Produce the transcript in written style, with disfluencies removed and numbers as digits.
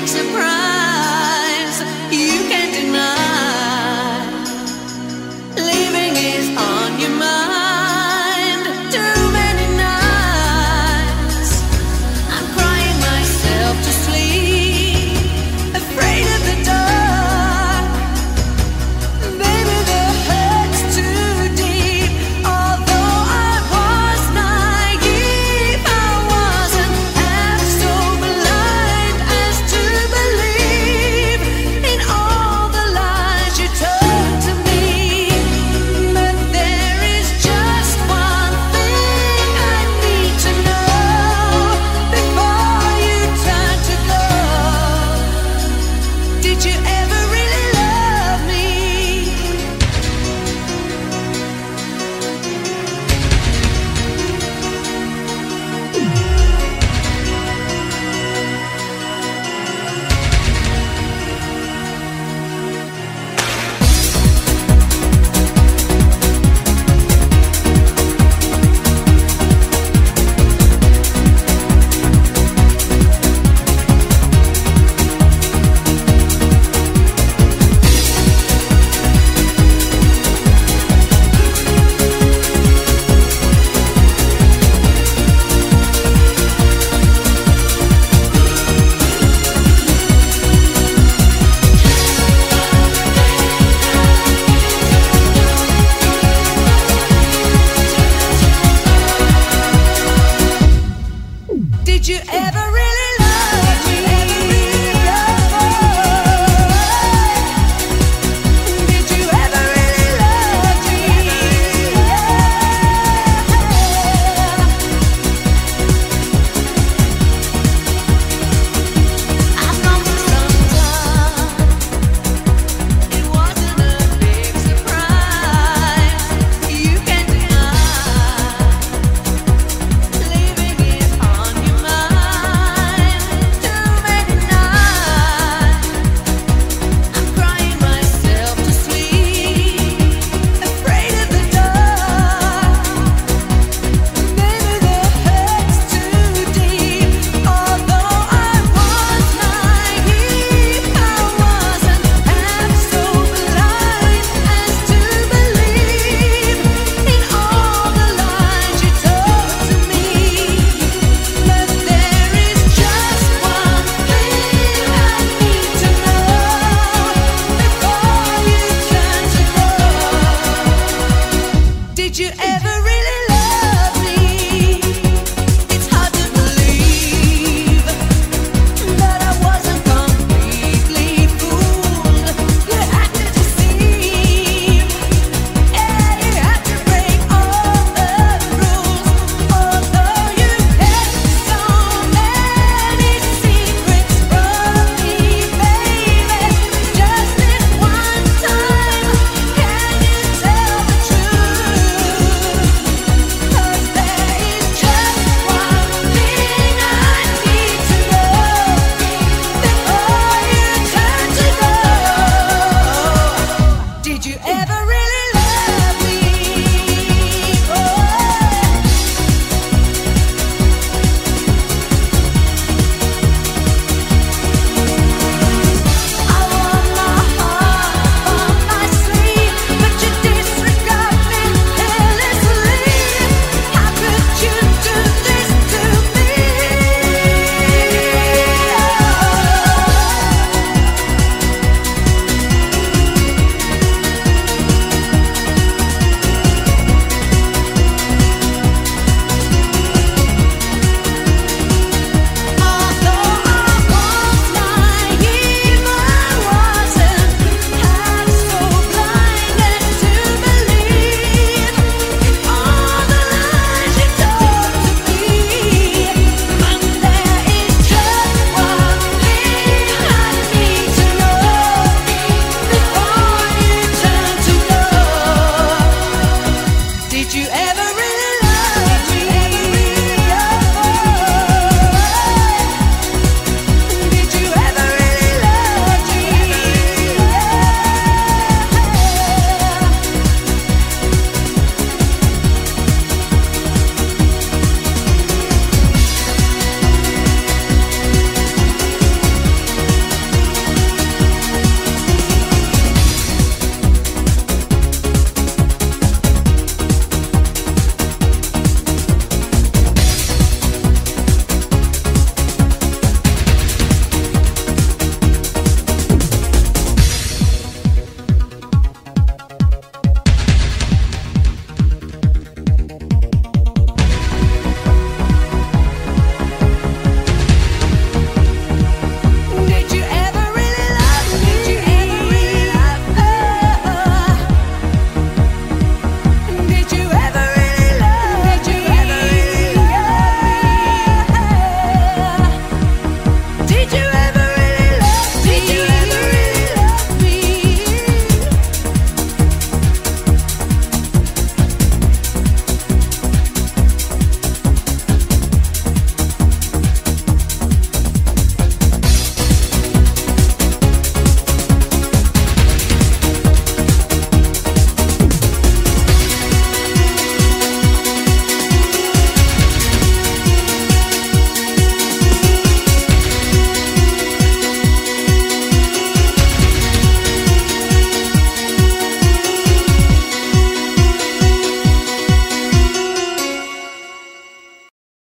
surprise you can't deny. Living is on your mind. Too many nights I'm crying myself to sleep, afraid of the dark. Baby, the hurt's too deep. Although I was naive, I wasn't half so blind as to believe in all the lies you told to me. But there is just one thing I need to know before you turn to go. Did you ever really love me? Did you ever really